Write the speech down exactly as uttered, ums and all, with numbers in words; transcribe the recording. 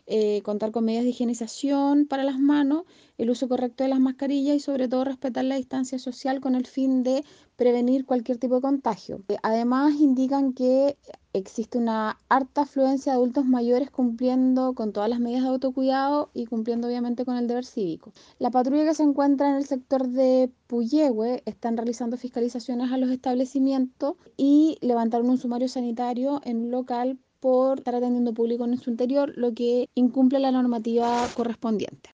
eh, contar con medidas de higienización para las manos, el uso correcto de las mascarillas y sobre todo respetar la distancia social con el fin de prevenir cualquier tipo de contagio. Eh, Además, indican que existe una harta afluencia de adultos mayores cumpliendo con todas las medidas de autocuidado y cumpliendo obviamente con el deber cívico. La patrulla que se encuentra en el sector de Puyehue están realizando fiscalizaciones a los establecimientos y levantaron un sumario sanitario en un local por estar atendiendo público en su interior, lo que incumple la normativa correspondiente.